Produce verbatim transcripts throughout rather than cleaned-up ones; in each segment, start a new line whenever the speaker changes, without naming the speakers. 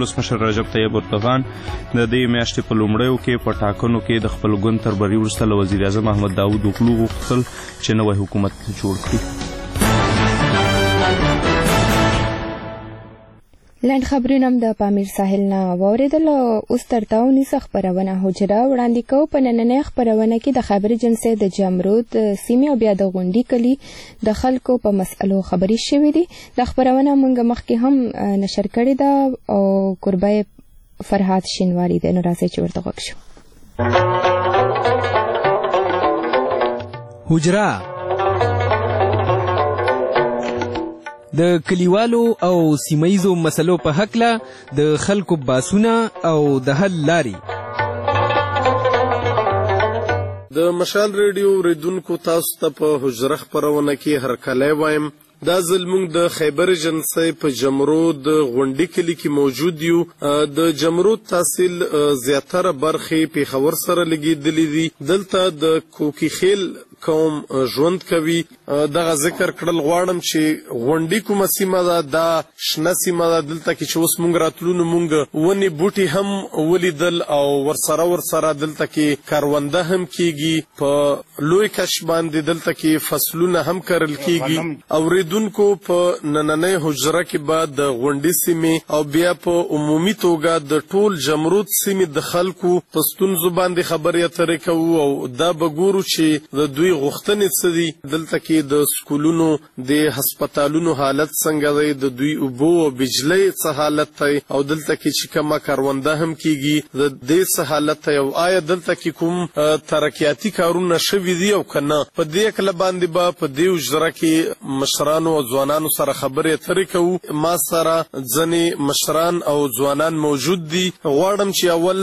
ولسمشر رجب طیب اردوغان د دې میاشتې په لومړیو کې په ټاکنو کې د خپل ګوند تر بري وروسته له وزیر اعظم احمد داود اوغلو غوښتل چې نوی حکومت جوړ کړي.
لنډ خبرونه هم د پامیر ساحل نه واورېدل. اوس تر تا ونیسه خپرونه حجره وړاندې کوو. په نننۍ خپرونه کې د خیبر جنسې د جمرود سیمې او بیا د غونډي کلي د خلکو په مسئلو خبرې شوې دي. د خپرونه موږ مخکې هم نشر کړې ده او کوربه فرهاد شینواري دی. نو راځئ چې ورته غوږ شو.
حجره د کلیوالو او سیمایزو مسلو په هکله د خلکو باسونه او د حل لاري.
د مشال ریډیو اوریدونکو تاسو ته په حجره خپرونه کې هرکلی وایم. دا ځل موږ د خیبر جنسۍ په جمرود غونډي کلي کې موجود یو. د جمرود تحصیل زیاتره برخې پېښور سره لګېدلې دي. دلته د کوکي خیل قوم ژوند کوي. دغه ذکر کړل غواړم چې غونډي کومه سیمه ده، دا شنه سیمه ده. دلته کې چې اوس موږ راتلو نو موږ ونې بوټي هم ولیدل او ورسره ورسره دلته کې کارونده هم کیږي. په لوی کش باندې دلته کې فصلونه هم کرل کیږي. اوریدونکو په نننۍ حجره کې به د غونډي سیمې او بیا په عمومي توګه د ټول جمرود سیمې د خلکو په ستونزو باندې خبرې اترې کوو او دا به ګورو چې د دوی غوښتنې څه دي. دلته کې د سکولونو د هسپتالونو حالت څنګه دی، د دوی اوبو او بجلۍ څه حالت دی او دلته کې چې کومه کارونده هم کیږي د دې څه حالت دی او آیا دلته کې کوم ترقیاتي کارونه شوي دي او که نه. په دې هکله باندې به په دې حجره کې مشرانو او ځوانانو سره خبرې اترې کوو. ما سره ځینې مشران او ځوانان موجود دي. غواړم چې اول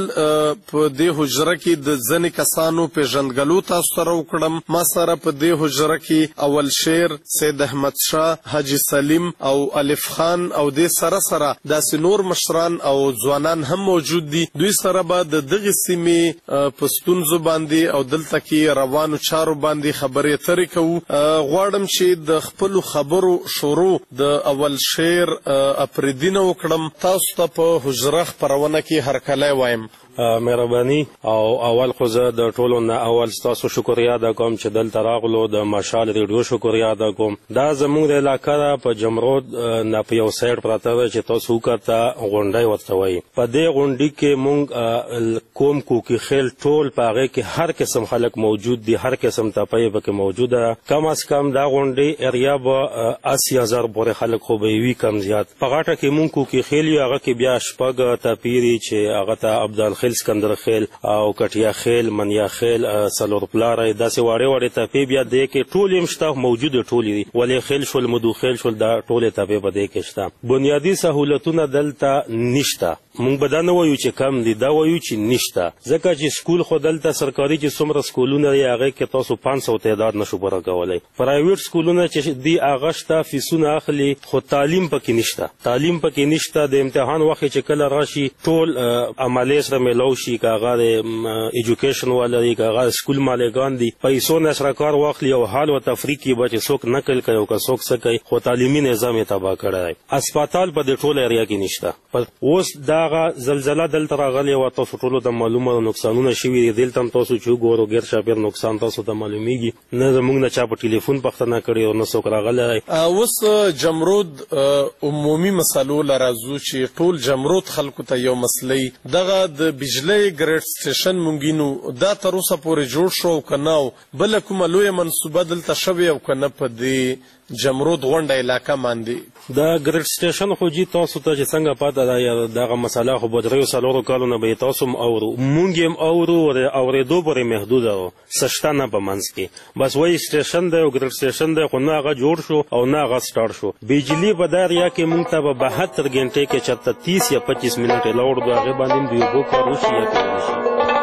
په دې حجره کې د ځینې کسانو پیژندګلو تاسو سره وکړم. ما سره په دې حجره کې اول شیر، سید احمد شاه، حاجی سلیم او الف خان او دې سره سره داسې نور مشران او ځوانان هم موجود دي. دوی سره به د دغې سیمې په ستونزو باندې او دلته کې روانو چارو باندې خبرې اترې کوو. غواړم چې د خپلو خبرو شروع د اول شیر اپریدي نه وکړم. تاسو ته په حجره خپرونه کې هرکلی وایم.
مهرباني او اول خو زه د ټولو نه اول ستاسو شکریا ادا کوم چې دلته راغلو. د مشال ریډیو شکریا ادا کوم. دا زموږ د علاقه ده په جمرود نه په یو سایډ پراته ده چې تاسو وکړه غونډۍ ورته وایي. په دې غونډۍ کې موږ کوم کوکي خیل ټول په هغې کې هر قسم خلک موجود دي، هر قسم تپۍ پکې موجوده. کم از کم دا غونډۍ اریا به اسی هزار پورې خلک خو به وي کم زیات. په غاټه کې موږ کوکي خیل یو، هغه کې بیا شپږ تپې دي چې هغه ته عبدال خیل، سکندر خیل او کټیا خیل، منیا خیل، څلور پلاره، داسې واړې واړې تپې بیا دې کې ټول هم شته، موجوده ټولې دي. ولې خیل شول، مدو خیل شول، دا ټولې تپې په دې کې شته. بنیادي سهولتونه دلته نشته. موږ به دا نه وایو چې کم دي، دا وایو چې نشته. ځکه چې سکول خو دلته سرکاري چې څومره سکولونه دي هغې کې تاسو پنځ سوه تعداد نشو پوره کولی. پرایویټ سکولونه چې دي هغه شته، فیسونه اخلي، خو تعلیم پکې نشته. تعلیم پکې نشته. د امتحان وخت چې کله راشي ټول عملې سره میلاو شي، که هغه د ایجوکیشن والا دي، که هغه سکول مالکان دي، پیسو نه سره کار واخلي او حال و تفریح کې به چې څوک نقل کوي او که څوک څه کوي، خو تعلیمي نظام یې تباه کړی دی. اسپتال په دې ټوله ایریا کې نشته. اوس دغه زلزله دلته راغلې وه، تاسو ټولو ته معلومه نقصانونه شوي دي. دلته هم تاسو چې وګورو ګیر چاپېر نقصان تاسو ته معلومیږي. نه زموږ نه چا په ټلیفون پوښتنه کړې او نه څوک راغلی دی.
اوس جمرود عمومي مسلو له راځو چې ټول جمرود خلکو ته یو مسلې دغه د بجلۍ ګریډ سټیشن مونږینو دا تر اوسه پورې جوړ شو او که نه، او بله کومه لویه منصوبه دلته شوې او که نه په دې جمرود غونډه علاقه باندې؟
دا ګریډ سټیشن خو جي تاسو ته چې څنګه پاته ده دغه مسله خو به دریو څلورو کالو نه به یې تاسو هم اورو، مونږ یې هم اورو، اورېدو پورې محدوده وه، څه شته نه په منځ کې. بس وایي سټیشن دی او ګریډ سټیشن دی، خو نه هغه جوړ شو او نه هغه سټارټ شو. بجلي په دا ایریا کې مونږ ته به بهتر ګنټې کې چېرته تیس یا پچیس منټې لاړ دو، هغې باندې هم د اوبو کار وشي یا کولی شي.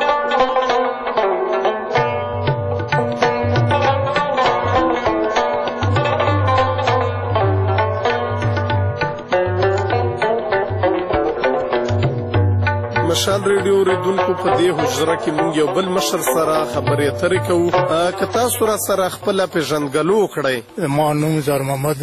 مشال ریډیو اوریدونکو په دې حجره کې مونږ یو بل مشر سره خبرې اترې کوو. که تاسو را سره خپله پېژندګلو وکړئ؟
ما نوم زار محمد دی.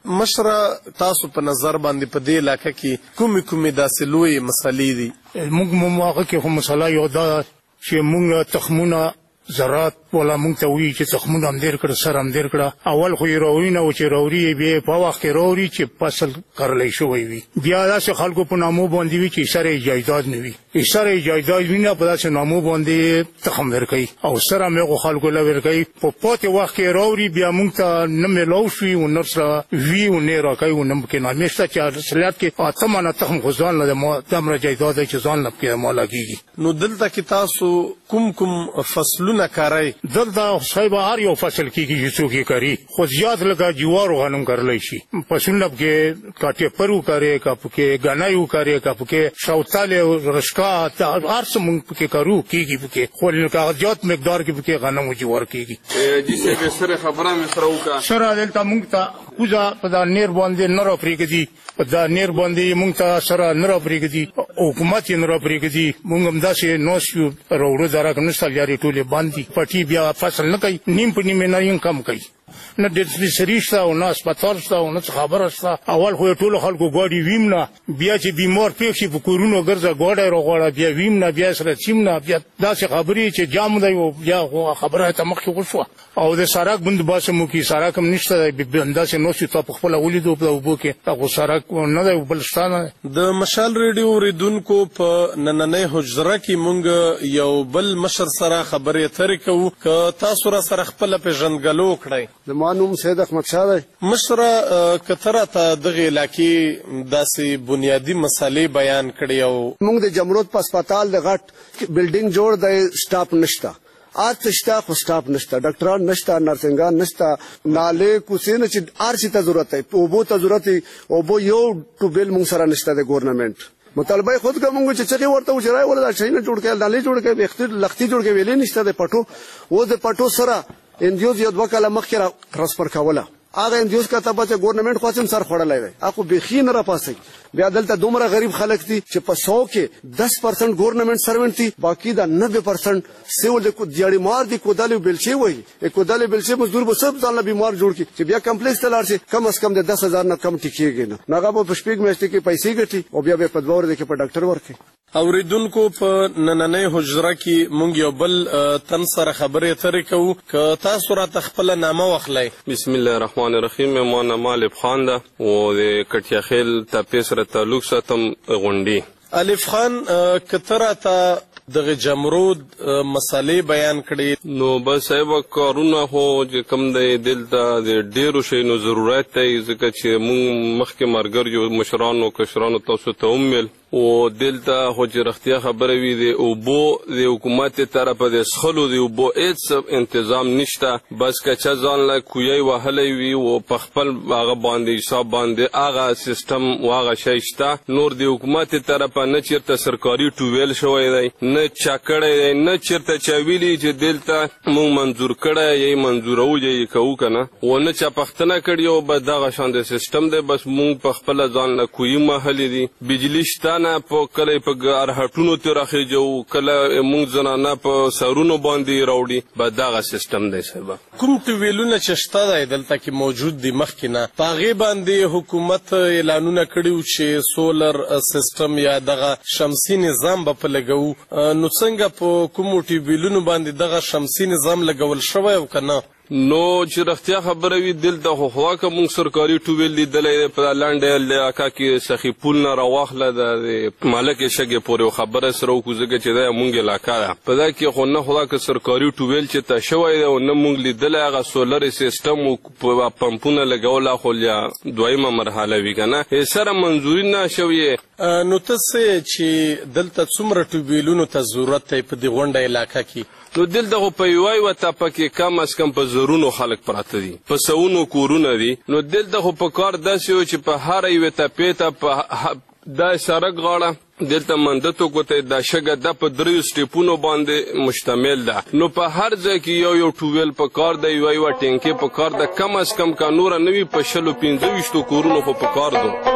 مشره تاسو په نظر باندې په دې علاقه کې کومې کومې داسې لویې مسلې دي؟
موږ مواقع کې خو مسله یو دا چې موږ تخمونه زراعت ولا مونږ ته وی چې تخمونه هم ډیر کړ سره هم ډیر کړ اول خو یې راوړي نه و چې راوړي بیا په وخت کې راوړي چې فصل کرلی شوی وي بیا داسې خلکو په نامو باندې وي چې سره جایداد نه وي سره جایداد وي نه په داسې نامو باندې تخم ورکوي او سره مې خلکو له ورکوي په پاتې وخت کې راوړي بیا مونږ ته نه میلاو شي او نه سره وي او نه راکوي او نه ممکن همیشه چې اصلیت کې اتمانه تخم خو ځان نه د دمره جایداد چې ځان نه پکې مالا کېږي.
نو دلته کې تاسو کوم کوم فصلونه کاروئ؟
دلته صاحب هر یو فصل کېږي چې څوک یې کوي خو زیات لکه جوار او غنم کرلی شي فصلونه پکې کاټې پرو کوي کا پکې غنایو کوي کا پکې شوتاله رشکا هر څه مونږ پکې کارو کېږي پکې خو لکه زیات مقدار کې پکې غنم او جوار کېږي.
جیسه به سره خبره مې سره وکړه
سره دلته مونږ ته کوزه په دا نیر باندې نه را پرېږدي په دا نیر باندې مونږ ته سره نه را پرېږدي حکومت یې نه را پرېږدي مونږ هم داسې نوسیو راوړو داره کوم نشته یاري ټولې باندې پټي بیا فصل نه کوي نیم په نیمه نه یې کم کوي نه ډسپنسري شته او نه هسپتال شته او نه خبره شته اول خو ټولو خلکو ګاډي ویم نه بیا چې بیمار پېښ شي په کورونو ګرځه ګاډی راغواړه بیا ویم نه بیا سره چیم نه بیا داسې خبرې چې جام دی او بیا خبره ته مخکې وشوه او د سړک بندوبست مو کې سړک هم نشته دی داسې نوسي تا په خپله ولیدو په اوبو کې هغو سړک نه دی بل شته نه دی.
د مشال ریډیو اورېدونکو په نننۍ حجره کې مونږ یو بل مشر سره خبرې اترې کوو که تاسو را سره خپله پېژندګلو وکړئ.
زما نوم سید احمد شاه دی.
مشره که ته راته دغې علاقې داسې بنیادي مسلې بیان کړې او
موږ د جمرود په هسپتال د غټ بلډینګ جوړ دی سټاپ نشته آج شته خو سټاپ نشته ډاکټران نشته نرسنګان نشته نالې کوڅې نه چې هر شي ته ضرورت دی اوبو ته ضرورت دی اوبو یو ټوبیل موږ سره نشته د ګورنمنټ مطالبه خود کوم چې څنګه ورته وجرای ولا شي نه جوړ کړي نالې جوړ کړي اختیار لختي جوړ کړي ویلې نشته د پټو و د پټو سره اندیوز یو دوه کاله مخکې ترانسفر کوله هغه اندیوز کا ته چې ګورنمنت خو هم سر خړلای وي اخو بخي نه را پاسي بیا دلته دومره غریب خلک دي چې په سو کې دس پرسنټ ګورنمنت سروینټ دي باقي دا نوي پرسنټ سیول د کو دیاړي مار دي کودالو بلچي وي کودالو بلچي مزدور به سب ځان بیمار جوړ کی چې بیا کمپلیکس تلار شي کم از کم د دس هزار نه کم ټیکيږي نه ناغه په شپږ میاشتې کې پیسې ګټي او بیا به په دوه ورځې کې په ډاکټر ورکي.
اوریدونکو په نننۍ حجره کې مونږ یو بل تن سره خبرې اترې کوو که تاسو راته خپله نامه واخلئ.
بسم الله الرحمن الرحیم. ما نام الف خان ده او د کټیا خیل تپې سره تعلق ساتم غونډي.
الف خان که ته راته دغه جمرود مسالې بیان کړي
نو بس ایبا کارونه خو چې کم دی دلته د ډیرو شیانو ضرورت دی ځکه چې مونږ مخکې ملګر یو مشرانو کشرانو تاسو ته ومیل او دلته خو چې رښتیا خبره وي د اوبو د حکومت طرفه د څښلو د اوبو هېڅ تنظام نشته بس که چا ځان له کویی وهلی وي او په خپل هغه باندې حساب باندې هغه سیسټم او هغه شی شته نور د حکومت طرفه نه چېرته سرکاري ټویل شوی دی نه چا کړی دی نه چېرته چا ویلي چې دلته موږ منظور کړی یا یې منظورو یا یې کوو که نه او نه چا پوښتنه کړې او بس دغه شان د سیسټم دی بس موږ په خپله ځان له کویي وهلي دي بجلي شته نه په کله په ارهټونو تې راخېجو کله موږ زنانه په سرونو باندې راوړي بس دغه سیسټم دی صاحبه.
کوم ټویلونه چې شته دی دلته کې موجود دي مخکې نه په هغې باندې حکومت اعلانونه کړي چې سولر سیسټم یا دغه شمسي نظام به په لګوو نو څنګه په کومو ټویلونو باندې دغه شمسي نظام لګول شوی او که نه؟
نو چې رښتیا خبره وي دلته خو خوا که مونږ سرکاري ټویل لیدلی دی په لنډ علاقه کې سخي پول نه راواخله د مالک شګې پورې خبره سره وکړو ځکه چې دا مونږ علاقه ده په دا کې خو نه خدا که سرکاري ټویل چې ته شوی دی او نه مونږ لیدلی هغه سولر سیسټم او پمپونه لګوله خو یا دویمه مرحله وي که نه سره منظوري نه شوې.
نو ته څه چې دلته څومره ټویلونو ته ضرورت دی په دې غونډه علاقه کې؟
نو دلته خو په یوه یوه تپه کې کم از کم په زرونو خلک پراته دي په سوونو کورونه دي نو دلته خو په کار داسې و چې په هره یوې تپې ته په دا سړک غاړه دلته مندتو کوته دا شګه د په دریو سټیپونو باندې مشتمل ده نو په هر ځای کې یو یو ټویل په کار ده یوه یوه ټینکې په کار ده کم از کم که نوره نه وي په شلو پنځه ویشتو کورونو خو په کار دو.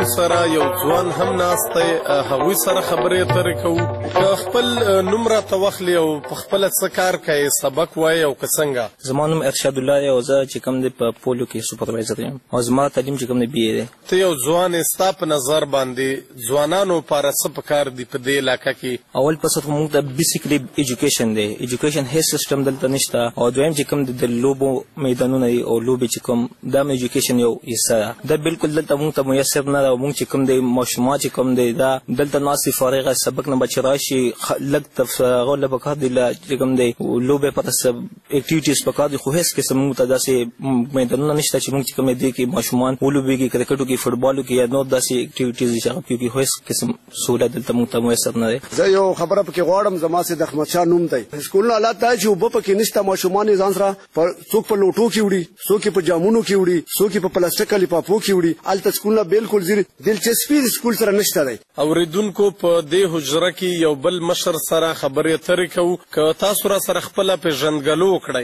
سره یو ځوان هم ناست دی، هغوی سره خبرې اترې کوو. که خپل نوم راته واخلي او په خپله څه کار کوي، سبق وایي او که څنګه؟
زما نوم ارشاد الله دی او زه چې کوم دی په پولیو کې سوپروایزر یم او زما تعلیم چې کوم دی بی ای دی.
ته یو ځوان یې، ستا په نظر باندې ځوانانو لپاره څه پکار دي په دې علاقه کې؟
اول پس خو موږ ته بیسیکلی ایجوکیشن دی، ایجوکیشن هیڅ سیستم دلته نشته. او دویم چې کوم د لوبو میدانونه دي او لوبې چې کوم دا م ایجوکیشن یو حصه ده، دا بالکل دلته موږ ته میسر نه ده. موږ چې کوم دی ماشومان چې کوم دی دا دلته ناستې فارغه سبق نه بچ راشي، لږ هغه له پکار دي چې کوم دی لوبې پته اکټیویټیز پکار دي، خو هیڅ قسم موږ ته داسې میدانونه نشته چې موږ چې کوم دی کې ماشومان ولوبېږي، کرکټو کې، فوټبالو کې یا نور داسې اکټیویټیز چې هغه پکې هیڅ قسم سهولت دلته موږ ته میسر نه دی.
زه یو خبره پکې غواړم، زما سي د احمد شاه نوم دی. سکولونه حالات دا چې اوبه پکې نشته، ماشومان ځان سره څوک په لوټو کې وړي، څوک په جامونو کې وړي، څوک په پلاستیک لفافو کې وړي. هلته سکولونه بالکل زیر دلچسپي سکول سره نشته دی.
اورېدونکو په دې حجره کې یو بل مشر سره خبرې اترې کوو. که تاسو را سره خپله پېژندګلو وکړئ.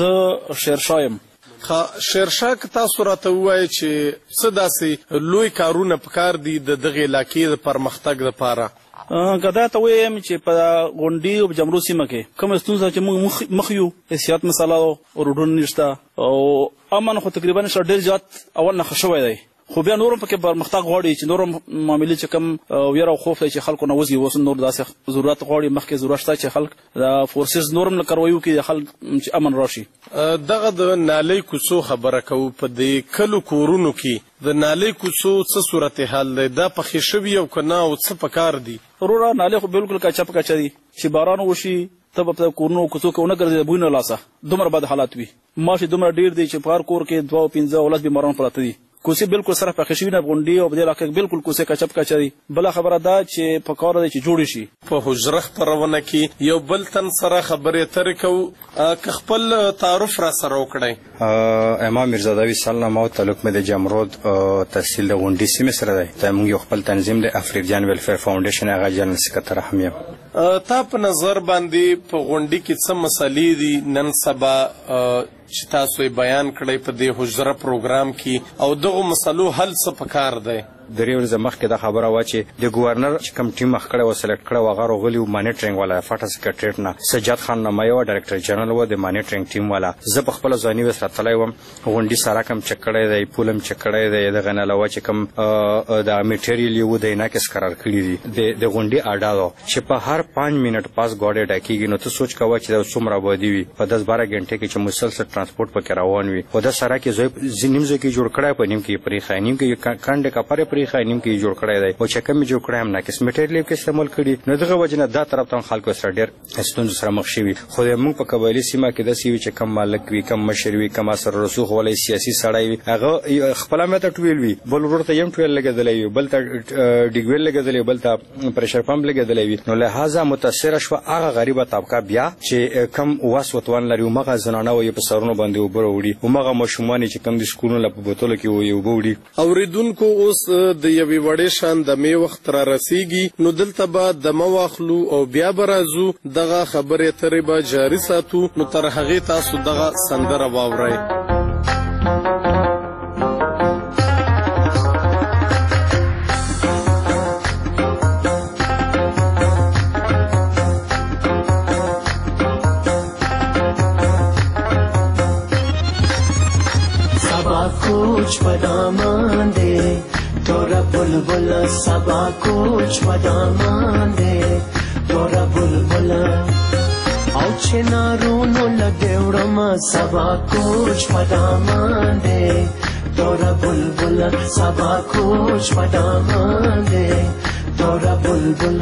زه شیرشاه یم.
شیرشاه، که تاسو راته ووایئ چې څه داسې لوی کارونه پکار دي د دغې علاقې د پرمختګ دپاره؟
که دا ته ووایم چې په غونډۍ او جمرو سیمه کې کومه ستونزه چې موږ مخ یو، احتیاط مسله او روډونه نشته او امن خو تقریبا نشته، ډېر زیات اول نه ښه شوی دی. خو بیا نورم پکې پرمختګ غواړي چې نورم معاملې چې کوم ویره او خوف دی چې خلکو نه وځي، اوس نور داسې ضرورت غواړي، مخکې ضرورت شته چې خلک د فورسز نورم له کاروایو کې خلک چې امن راشي.
دغه د نالۍ کوڅو خبره کوو. په دې کلو کورونو کې د نالۍ کوڅو څه صورتحال دی؟ دا پخې شوي او که نه، او څه پکار دي؟ وروره نالۍ خو بالکل کچه په کچه دي، چې باران وشي ته به په کورونو کوڅو کې ونه ګرځې، بوی نه لاسه دومره بد حالات وي. ماشي دومره ډېر دی چې په هر کور کې دوه پنځه اولس بیماران پراته دي. کوڅې بالکل سره پخې شوي نه، غونډۍ او په دې علاقه کې بالکل کوڅې کچه په کچه دي. بله خبره دا چې په کار دی چې جوړې شي. په حجره خپرونه کې یو بل تن سره خبرې اترې کوو. که خپل تعارف را سره وکړئ.
امام میرزادوی سلام او تعلق مې د جمرود تحصیل د غونډۍ سیمې سره دی. ته موږ یو خپل تنظیم د افریقان ویلفیر فاونډیشن هغه جنرال سکرټر هم یم.
تا په نظر باندې په غونډۍ کې څه مسلې دي نن سبا چې تاسو یې بیان کړئ په دې حجره پروګرام کې، او دغو مسلو حل څه پکار دی؟
درې ورځې مخکې دا خبره وه چې د ګورنر چې کوم ټیم مخ کړی و، سلیکټ کړی و، هغه راغلي و مانیټرینګ والا فاټا سکرټریټ نه. سجاد خان نمایه و، ډایرکټر جنرال و د مانیټرینګ ټیم والا. زه په خپله ځواني وس راتلی وم، غونډۍ سړک هم چک کړی دی، پول هم چک کړی دی. دغه نه علاوه چې کوم د میټیریل یې و د انعکس قرار کړي دي. د غونډۍ اډه ده چې په هر پانچ منټ پاس ګاډۍ ډکېږي. نو ته سوچ کوه چې دا څومره آبادي وي په دس باره ګنټې کې چې مسلسل ترانسپورټ پکې روان وي. خو دا سړک یې نیم ځای کې جوړ کړی، په نیم کې یې پرېښی، نیم کې یې کنډې کپر یې پرېښی، نیم کې یې جوړ کړی دی. او چې کوم یې جوړ کړی هم ناقص میټیریل کې استعمال کړي. نو دغه وجې نه دا طرف ته خلکو سره ډېر ستونزو سره مخ شوي. خو موږ په قبایلي سیمه کې داسې وي چې کم مالک وي، کم مشر وي، کم اثر رسوخ والی سیاسي سړی وي، هغه خپله ماته ټویل وي، بل ورور ته یم ټویل لګېدلی وي، بل ته ډیګویل لګېدلی وي، بل ته پریشر پمپ لګېدلی وي. نو لهذا متاثره شوه هغه غریبه طبقه بیا چې کم وس وتوان لري، همغه زنانه وایي په سرونو باندې اوبه راوړي، همغه ماشومان چې کوم د سکولونو له په بوتلو کې وایي اوبه وړي.
اورېدونکو، اوس د یوې وړې شان دمې وخت را رسیږي، نو دلته به دمه واخلو او بیا به راځو. دغه خبرې اترې به جاري ساتو. نو تر هغې تاسو دغه سندره واورئ.
कुछ बदामान दे तोरा बुलबुल सबा कुछ बदामान दे तोरा बुलबुल औ चिनारोनो लगेवड़मा सबा कुछ बदामान दे तोरा बुलबुल सबा कुछ बदामान दे तोरा बुलबुल.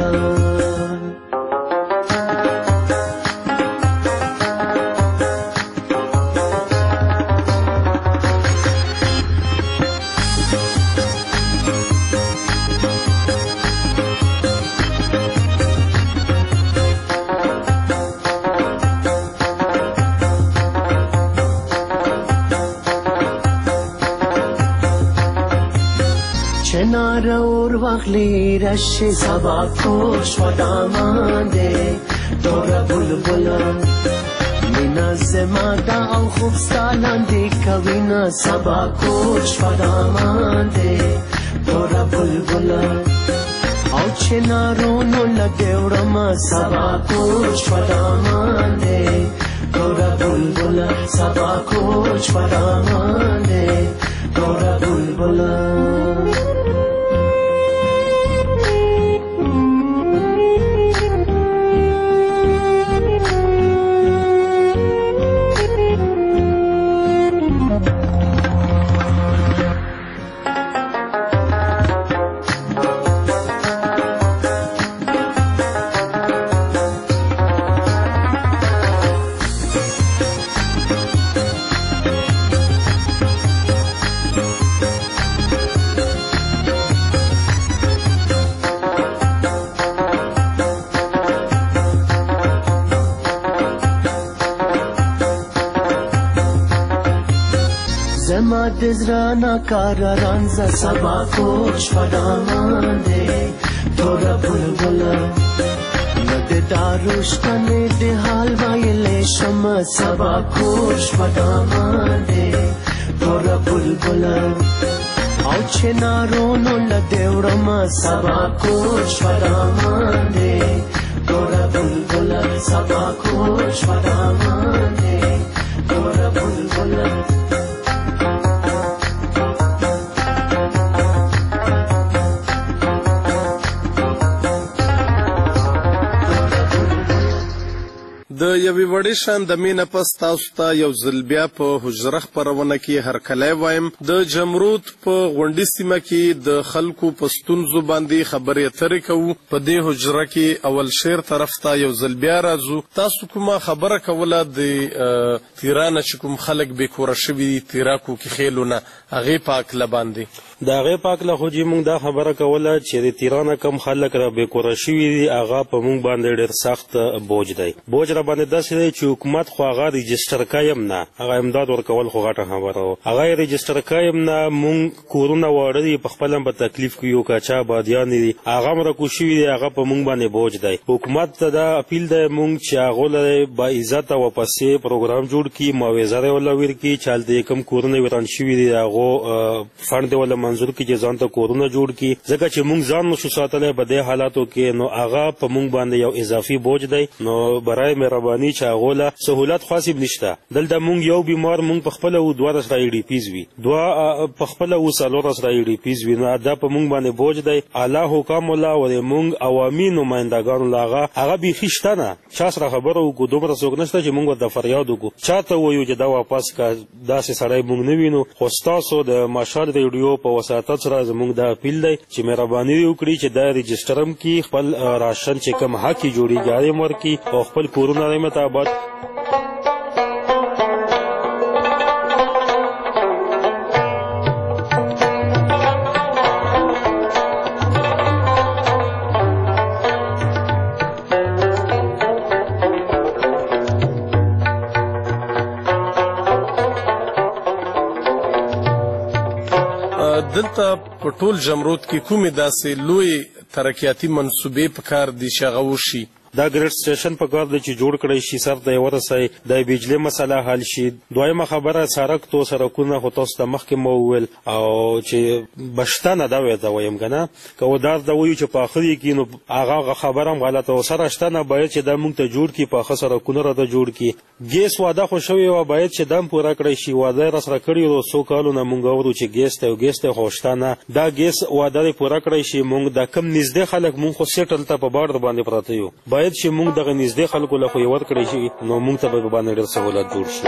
چنار اور وغلی رش سبا کوش و دامانده دورا بلبل مینا زمادا او خوب سالان دی کوینا سبا کوش و دامانده تورا بلبلا او چنارونو لګوړم سبا کوچ پدامان دې تورا بلبلا سبا کوچ پدامان دې تورا بلبلا دزرانا کارا رانزا سبا کوچ پدامان دے تورا بلبلا ند داروشتنے دے حال وائلے شما سبا کوچ پدامان دے تورا بلبلا او چنارونو لدیوڑما سبا کوچ پدامان دے تورا بلبلا سبا کوچ پدامان دے تورا بلبلا
د یوې وړې شان د مینه پس تاسو ته یو ځل بیا په حجره خپرونه کې هرکلی وایم. د جمرود په غونډي سیمه کې د خلکو په ستونزو باندې خبرې اترې کوو. په دې حجره کې اول شیر طرف ته یو ځل بیا راځو. تاسو کومه خبره کوله د تیرانه چې کوم خلک بې کوره شوي دي تیراکو کې خیلونه هغې په هکله باندې
د هغې په هکله خو چې موږ دا خبره کوله چې د تیرانه کم خلک را بې کوره شوي دي هغه په موږ باندې ډېر سخت بوج دی. بوج را باندې داسې دی چې حکومت خو هغه رجسټر کایم نه هغه امداد ورکول خو غټه خبره وه. هغه یې رجسټر کایم نه موږ کورونه واړه دي په خپله په تکلیف کې یو کچا آبادیان دي هغه هم راکوز شوي دي هغه په موږ باندې بوج دی. حکومت ته دا اپیل دی موږ چې هغو له باعزته واپسې پروګرام جوړ کړي معاوضه یې ورله ورکړي چې هلته یې کوم کورونه ویران شوي دي د هغو فنډ یې ورله منظور کړي چې ځان ته کورونه جوړ کړي ځکه چې موږ ځان نشو ساتلی په دې حالاتو کې نو هغه په موږ باندې یو اضافي بوج دی. نو برای مهرباني چې هغو له سهولت خاص نشته. دلته موږ یو بیمار موږ په خپله و دوه رسره ای ډي پیز وي دوه په خپله و څلور رسره ای ډي پیز وي نو دا په موږ باندې بوج دی. اعلی حکام الله ولې موږ عوامي نمایندګانو له هغه هغه بیخي شته نه چا سره خبره وکړو دومره څوک نشته چې موږ ورته فریاد وکړو چا ته ووایو چې دا واپس که داسې سړی موږ نه وینو. خو ستاسو د مشال ریډیو په وساطت سره زموږ دا اپیل دی چې مهرباني وکړي چې دا رجسټر هم کړي خپل راشن چې کوم حق یې جوړېږي هغه یې ورکړي او خپل کورونه یې مطابق
دلته په ټول جمرود کې کومې داسې لوی ترقیاتي منصوبې په کار دي چې هغه وشي؟
دا ګریډ سټیشن په کار دی چې جوړ کړی شي سر ته یې ورسوي د بجلي مسله حل شي. دویمه خبره سړک تو سړکونه خو تاسو ته مخکې مو وویل او چې بشته نه دا ورته وایم که نه که ودار ته وایو چې پاخه دي کړي نو هغه خبره هم غلطه و. سره شته نه باید چې دا موږ ته جوړ کړي پاخه سړکونه راته جوړ کړي. ګیس واده خو شوې وه باید چې دا هم پوره کړی شي. واده یې راسره کړي وو څو کالو نه موږ اورو چې ګیس دی او ګیس دی خو شته نه. دا ګیس واده یې پوره کړی شي. موږ دا کم نږدې خلک موږ خو سیټل ته په باډر باندې پراته یو باید چې موږ دغه نږدې خلکو له خو یې ورکړی شي نو موږ ته به باندې ډېر سهولت جوړ شي.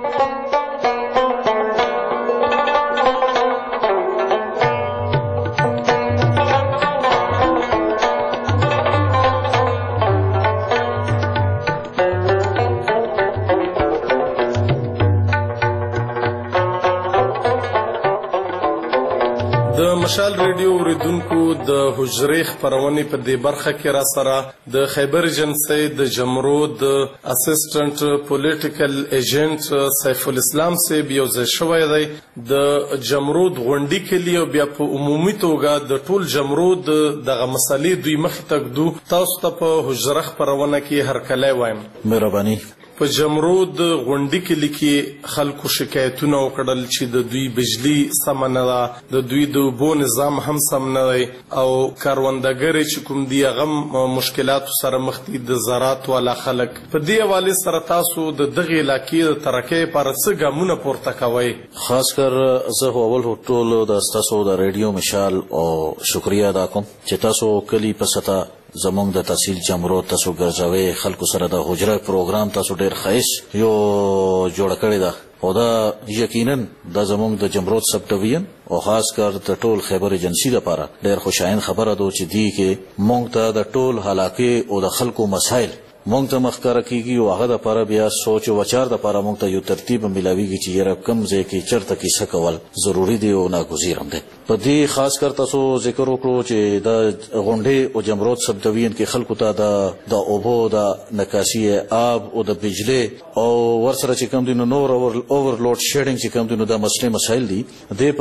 د مشال ریډیو اوریدونکو د حجرې خپرونې په دې برخه کې را سره د خیبر ایجنسۍ د جمرود اسسټنټ پولیټیکل ایجنټ سیف الاسلام صاحب یو ځای شوی دی. د جمرود غونډي کلي او بیا په عمومي توګه د ټول جمرود دغه مسلې دوی مخې ته ږدو. تاسو ته په حجره خپرونه کې هرکلی وایم.
مهرباني.
په جمرود غونډي کلي کې خلکو شکایتونه وکړل چې د دوی بجلی سمه نه ده، د دوی د اوبو نظام هم سم نه دی او کروندګر چې کوم دي هغه مشکلاتو سره مخ دي، د زراعت والا خلک. په دې حوالې سره تاسو د دغې علاقې د ترقۍ لپاره څه ګامونه پورته کوئ؟
خاص کر زه اول ټولو د ستاسو د ریډیو مشال او شکریه ادا کوم چې تاسو کلي په سطح زمونږ د تحصیل جمرود تاسو ګرځوي، خلکو سره د حجره پروګرام تاسو ډیر ښایست یو جوړ کړی ده او دا یقینا د زمونږ د جمرود سب ډیویژن او خاص کر د ټول خیبر ایجنسی لپاره ډیر خوشاین خبره ده چې دی کې مونږ ته د ټول حلاکې او د خلکو مسایل مونږ ته مخکاره کیږي او هغه د لپاره بیا سوچ او وچار د لپاره مونږ ته یو ترتیب ملاویږي چې یره کم ځای کې چرته کې څه کول ضروري دی او ناګزیر هم دی. په دې خاص کر تاسو ذکر وکړو چې د غونډې او جمرود سب ډیویژن کې خلکو ته د د اوبو د نکاسي آب او د بجلی او ورسره چې کوم دي نو نور اوورلوډ شیډینګ چې کوم دي نو د مسلې مسایل دي د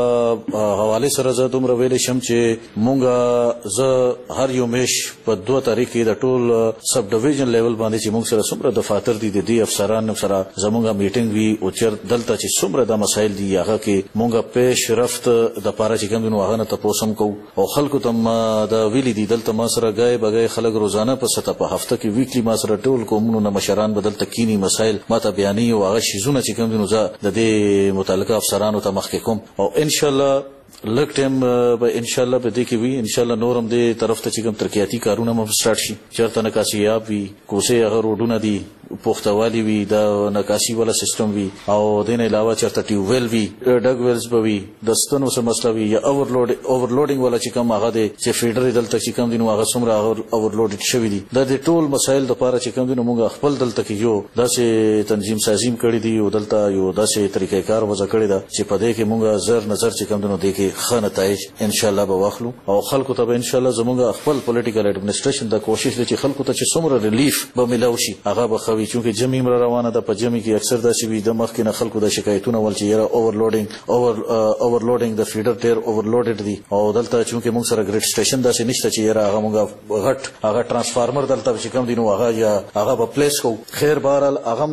په حواله سره زه دومره ویل شم چې مونږه زه هر یو میش په دوه تاریخ کې د ټول سب ډیویژن لیول باندې چې موږ سره څومره دفاتر دي د دې افسرانو سره زموږه میټینګ وی او چر دلته چې څومره د مسایل دي هغه کې موږ پیش رفت د پاره چې کوم نو هغه نه تاسو هم کو او خلکو ته د ویلي دي دلته ما سره غای بغای خلک روزانه په سطح په هفته کې ویکلی ما سره ټول کومونو نه مشران بدل تکینی مسایل ما ته بیانې او هغه شیزونه چې کوم نو زه د دې متعلقه افسرانو ته مخکې کوم او ان شاء الله لږ ټایم به ان شاء الله به دې کې وي، ان شاء الله نور هم دې طرف ته چې کوم ترقیاتي کارونه هم سٹارټ شي، چېرته نکاسي آب وي، کوڅې هغه روډونه دي پختوالي وي، د نکاسي والا سیستم وي او دین علاوه چرته ټیوب ویل وي، ډګ ویلز به وي، د ستنو سم مسله وي یا اوورلوډ اوورلوډینګ والا چې کوم هغه دی چې فیډر دلته چې کوم دي نو هغه څومره اوورلوډ شوی دي. د دې ټول مسایل د لپاره چې کوم دي نو موږ خپل دلته کې یو داسې تنظیم سازیم کړی دی او دلته یو داسې طریقې کار وځ کړی دا چې په دې کې موږ زر نظر چې کوم دي نو د کې ښه نتایج ان شاء الله به واخلو او خلکو ته به ان شاء الله زموږ خپل پولیټیکل اډمنسټریشن د کوشش لري چې خلکو ته چې څومره ریلیف به ملاوي شي هغه به خوي، چې جمعي روانه ده په جمعي کې اکثر داسې وي د مخکې نه خلکو د شکایتونه ول چې یره اوورلوډینګ اوور اوورلوډینګ د فیډر ټیر اوورلوډډ دي او دلته چې موږ سره ګریډ سټیشن داسې نشته چې یره هغه موږ غټ هغه ترانسفارمر دلته چې کوم دي نو هغه یا هغه په پلیس کو. خیر بهرال هغه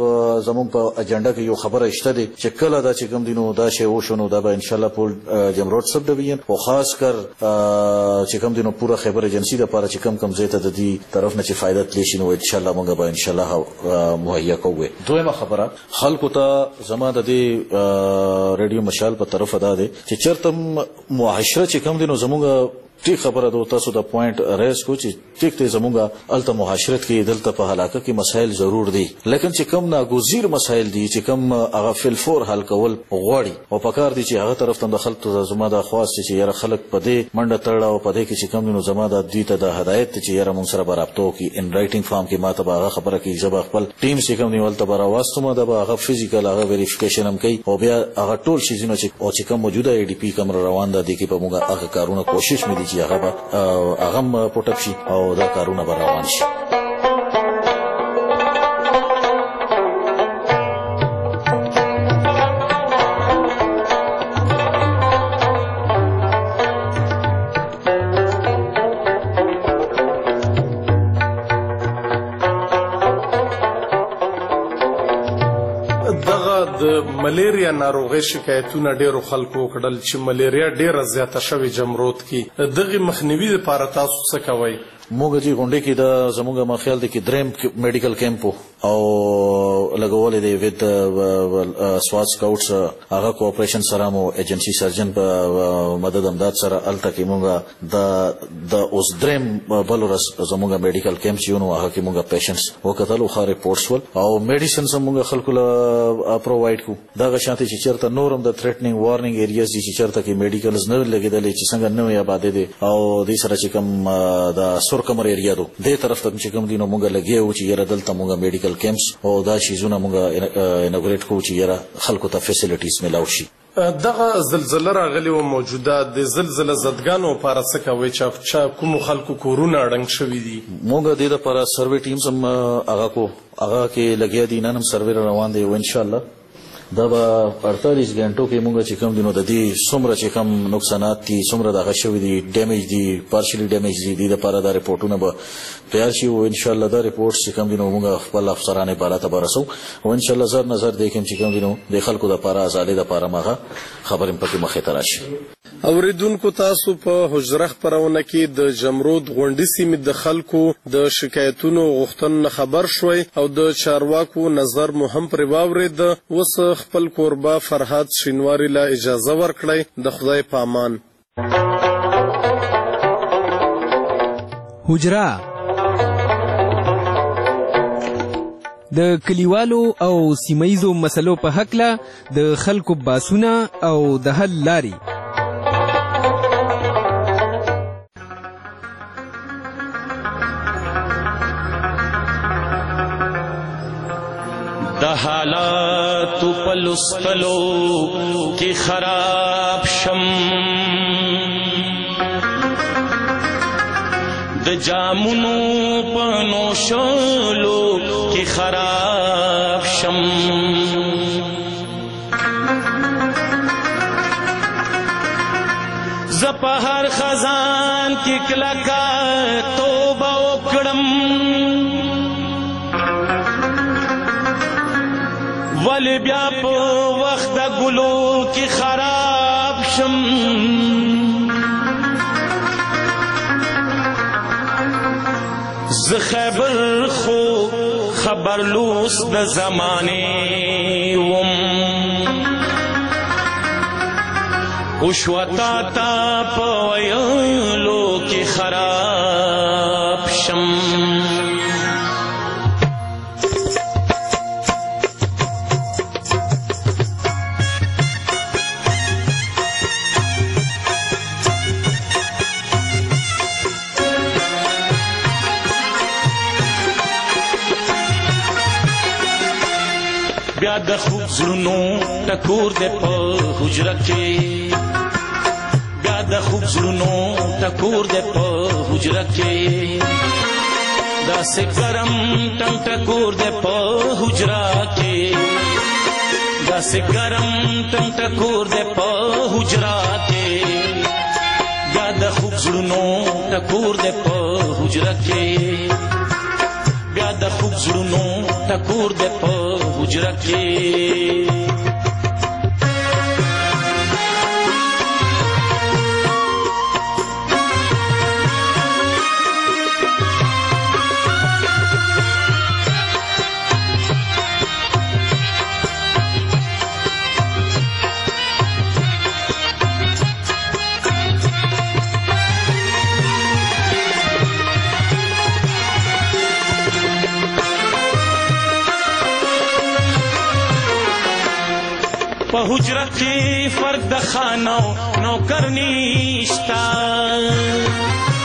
د زمون په اجنډا کې یو خبره شته دي چې کله دا چې کوم دي نو دا شی وشونو دا به ان شاء الله په جمرود سب ډیویژن او خاص کر چې کوم دي نو پوره خیبر ایجنسی د لپاره چې کم کم زیات د دې طرف نه چې فائدہ تلی شي نو ان شاء الله موږ به ان شاء الله مهیا کوو. دویمه خبره خلکو ته زما د دې ریډیو مشال په طرف ادا ده چې چرته معاشره چې کم دي نو زموږ ټیک خبره ده تاسو د پوینټ ریس کو چې ټیک ته زموږه الته معاشرت کې دلته په حلاکه کې مسایل ضرور دي، لیکن چې کم ناګزیر مسایل دي چې کم هغه فل فور حل کول غواړي او پکار دي چې هغه طرف ته د خلکو زما د خواست چې یاره خلک په دې منډه تړه او په دې کې چې کم نو زما د دوی ته د هدایت چې یاره مونږ سره برابطو کې ان رائټینګ فارم کې ماته هغه خبره کې زبر خپل ټیم چې کم نیول ته براوستمه د هغه فزیکل هغه ویریفیکیشن هم کوي او بیا هغه ټول شیزونه چې او چې کم موجوده ای ډی پی کوم روان ده دي کې په موږ هغه کارونه کوشش مې دي چې هغه هغه پټپ شي او دا کارونه به روان شي.
ملیریا ناروغي شکایتونه ډیرو خلکو وکړل چې ملیریا ډیره زیاته شوې جمرود کې، دغه مخنیوي لپاره تاسو څه کوئ؟
موږ چې غونډې کې د زموږ ما خیال دی کې دریم میډیکل کیمپ او لګولې دی وذ سوات سکاوټس هغه کوآپریشن سره مو ایجنسی سرجن په مدد امداد سره الته کې موږ د د اوس دریم بلورس زموږ میډیکل کیمپ چې نو هغه کې موږ پیشنټس وکړل خو ریپورټس ول او میډیسنز موږ خلکو له پرووایډ کو دا غشانته چې چرته نورم د تھریټنینګ وارنینګ ایریاز دي چې چرته کې میډیکلز نه لګیدل چې څنګه نو یا باندې دي او دې سره چې کوم د سور کمر ایریا دو دې طرف ته چې کوم دي نو موږ لګیو چې یره دلته موږ میډیکل کیمپس او دا شیزونه موږ انوګریټ کوو چې یره خلکو ته فیسیلیټیز ملاو شي.
دغه زلزلہ راغلی او موجوده د زلزلہ زدګانو لپاره څه کوي چې کوم خلکو کورونه اړنګ شوي دي؟
موږ د دې لپاره سروې ټیمز هم هغه کو هغه کې لګیا دي، نن هم سروې روان دی او ان شاء الله دا به اړتالیس غنټو کې موږ چې کوم دي نو د دې څومره چې کوم نقصانات دي څومره دغه شوي دي ډیمیج دي پارشلی ډیمیج دي دې دپاره دا رپورټونه به تیار شي او انشاءالله دا رپورټ چې کوم دي نو موږ خپل افسرانو بالا ته به رسو او انشاءالله زر نظر دی کوم چې کوم دي نو د خلکو دپاره ازادۍ دپاره مغه خبرې پکې مخې ته راشي.
اوریدونکو تاسو په حجره خپرونه کې د جمرود غونډې سیمې د خلکو د شکایتونو غوښتنو خبر شوي او د چارواکو نظر مو هم پرې واورېد. اوس خپل کوربه فرهاد شینواري له اجازه ورکړئ. د خدای په امان.
حجره د کلیوالو او سیمایزو مسلو په هکله د خلکو باسونه او د حل لارې.
د حالاتو په لوستلو کې خراب شم، د جامونو په نوشلو کې خراب شم، زه په هر خزان کې کلکه توبه وکړم، ولی بیا په وخت د ګلو کې خراب شم، زه خیبر خو خبرلوس د زمانې وم، وشوه تا ته په ویلو کې خراب شم. بیا د خوب زړونو ټکور دې په حجره کې، بیا د خوب زړونو ټکور دې په حجره کې، داسې ګرم ټنګ ټکور دې په حجره کې، داسې ګرم ټنګ ټکور دې په حجره کې، بیا د خوب زړونو ټکور دې په حجره کې، بیا د خوب زړونو ټکور دې په حجره کې. په حجره کې فرق د خانو نوکر نشتا،